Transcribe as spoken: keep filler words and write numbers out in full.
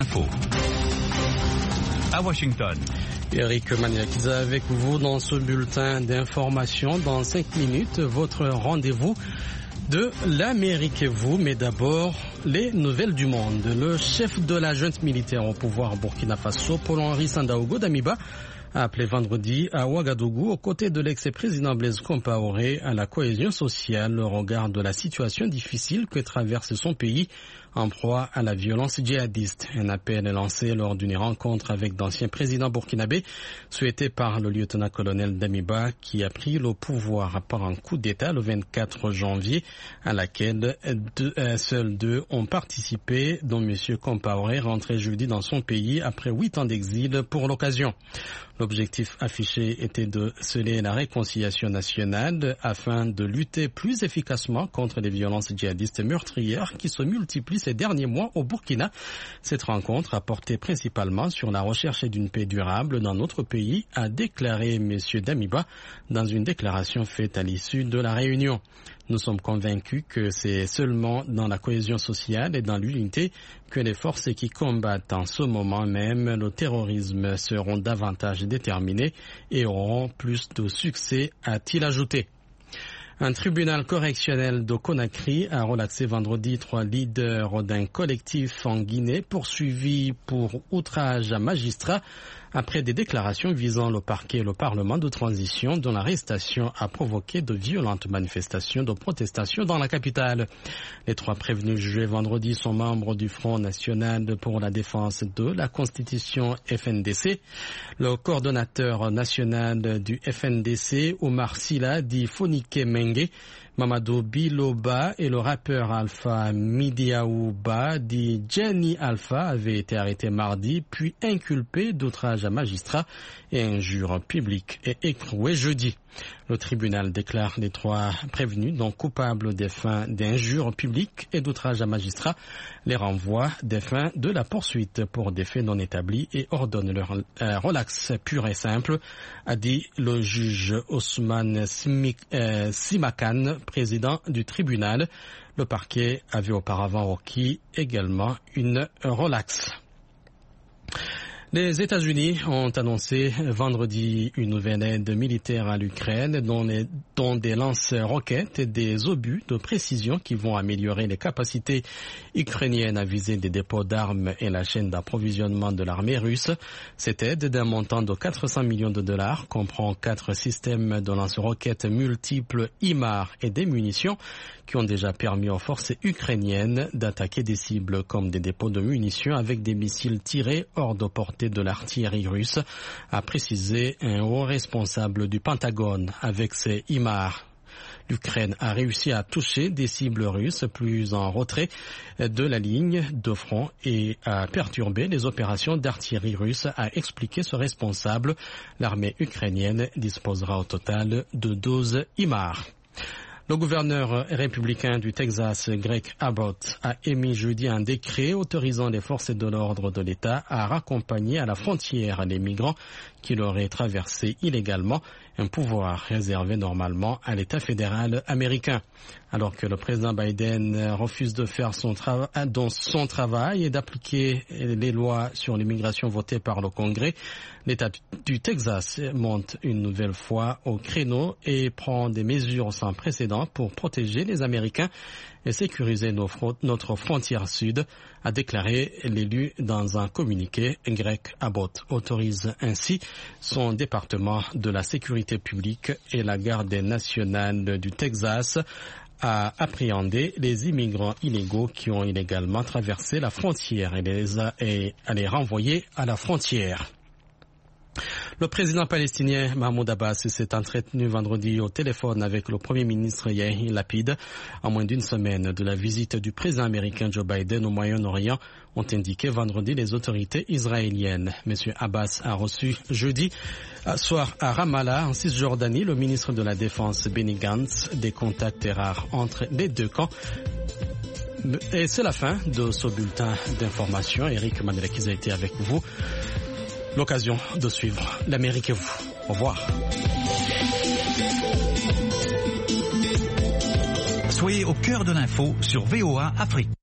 Info. À Washington. Eric Maniakiza avec vous dans ce bulletin d'information. Dans cinq minutes, votre rendez-vous de l'Amérique et vous, mais d'abord les nouvelles du monde. Le chef de la junte militaire au pouvoir Burkina Faso, Paul-Henri Sandaogo Damiba, a appelé vendredi à Ouagadougou, aux côtés de l'ex-président Blaise Compaoré, à la cohésion sociale au regard de la situation difficile que traverse son pays en proie à la violence djihadiste. Un appel est lancé lors d'une rencontre avec d'anciens présidents burkinabés, souhaité par le lieutenant-colonel Damiba, qui a pris le pouvoir par un coup d'État le vingt-quatre janvier, à laquelle deux, euh, seuls deux ont participé, dont M. Compaoré, rentré jeudi dans son pays après huit ans d'exil pour l'occasion. L'objectif affiché était de sceller la réconciliation nationale afin de lutter plus efficacement contre les violences djihadistes meurtrières qui se multiplient ces derniers mois au Burkina. Cette rencontre a porté principalement sur la recherche d'une paix durable dans notre pays, a déclaré M. Damiba dans une déclaration faite à l'issue de la réunion. Nous sommes convaincus que c'est seulement dans la cohésion sociale et dans l'unité que les forces qui combattent en ce moment même le terrorisme seront davantage déterminées et auront plus de succès, a-t-il ajouté. Un tribunal correctionnel de Conakry a relaxé vendredi trois leaders d'un collectif en Guinée poursuivis pour outrage à magistrat après des déclarations visant le parquet et le Parlement de transition dont l'arrestation a provoqué de violentes manifestations de protestation dans la capitale. Les trois prévenus jugés vendredi sont membres du Front national pour la défense de la Constitution F N D C. Le coordonnateur national du F N D C, Omar Silla, dit Fonike Mengue, Mamadou Biloba et le rappeur Alpha Midiaouba, dit Jenny Alpha, avaient été arrêtés mardi, puis inculpés d'outrage à magistrat et injures publiques et écroués jeudi. Le tribunal déclare les trois prévenus, donc coupables des faits d'injures publiques et d'outrage à magistrat, les renvoie des fins de la poursuite pour des faits non établis et ordonne leur euh, relax pur et simple, a dit le juge Ousmane Simik, euh, Simakan, président du tribunal. Le parquet avait auparavant requis également une relax. Les États-Unis ont annoncé vendredi une nouvelle aide militaire à l'Ukraine, dont, les, dont des lance-roquettes et des obus de précision qui vont améliorer les capacités ukrainiennes à viser des dépôts d'armes et la chaîne d'approvisionnement de l'armée russe. Cette aide d'un montant de quatre cents millions de dollars comprend quatre systèmes de lance-roquettes multiples I M A R et des munitions qui ont déjà permis aux forces ukrainiennes d'attaquer des cibles comme des dépôts de munitions avec des missiles tirés hors de portée de l'artillerie russe, a précisé un haut responsable du Pentagone. Avec ces I M A R, l'Ukraine a réussi à toucher des cibles russes plus en retrait de la ligne de front et à perturber les opérations d'artillerie russe, a expliqué ce responsable. L'armée ukrainienne disposera au total de douze I M A R. Le gouverneur républicain du Texas, Greg Abbott, a émis jeudi un décret autorisant les forces de l'ordre de l'État à raccompagner à la frontière les migrants qui l'auraient traversé illégalement, un pouvoir réservé normalement à l'État fédéral américain. Alors que le président Biden refuse de faire son, trava- son travail et d'appliquer les lois sur l'immigration votées par le Congrès, l'État du Texas monte une nouvelle fois au créneau et prend des mesures sans précédent pour protéger les Américains et sécuriser nos fron- notre frontière sud, a déclaré l'élu dans un communiqué. Greg Abbott autorise ainsi son département de la sécurité publique et la garde nationale du Texas à appréhender les immigrants illégaux qui ont illégalement traversé la frontière et, les a, et à les renvoyer à la frontière. Le président palestinien Mahmoud Abbas s'est entretenu vendredi au téléphone avec le premier ministre Yair Lapid. En moins d'une semaine de la visite du président américain Joe Biden au Moyen-Orient, ont indiqué vendredi les autorités israéliennes. Monsieur Abbas a reçu jeudi soir à Ramallah, en Cisjordanie, le ministre de la Défense Benny Gantz. Des contacts rares entre les deux camps. Et c'est la fin de ce bulletin d'information. Eric Mandela-Kiza a été avec vous. L'occasion de suivre l'Amérique et vous. Au revoir. Soyez au cœur de l'info sur V O A Afrique.